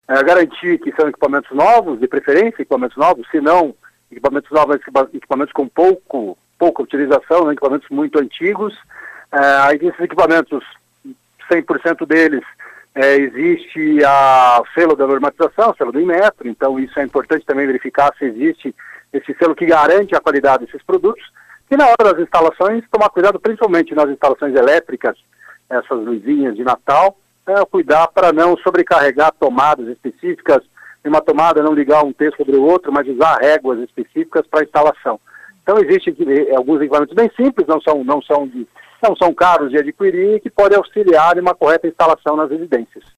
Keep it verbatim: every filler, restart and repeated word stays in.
é, garantir que são equipamentos novos, de preferência equipamentos novos, se não equipamentos novos, equipamentos com pouco, pouca utilização, né, equipamentos muito antigos. É, aí esses equipamentos, cem por cento deles, é, existe a selo da normatização, selo do Inmetro, então isso é importante também verificar se existe esse selo que garante a qualidade desses produtos. E na hora das instalações, tomar cuidado principalmente nas instalações elétricas, essas luzinhas de Natal, é, cuidar para não sobrecarregar tomadas específicas, em uma tomada não ligar um T sobre o outro, mas usar réguas específicas para a instalação. Então existem alguns equipamentos bem simples, não são, não são, de, não são caros de adquirir, que podem auxiliar em uma correta instalação nas residências.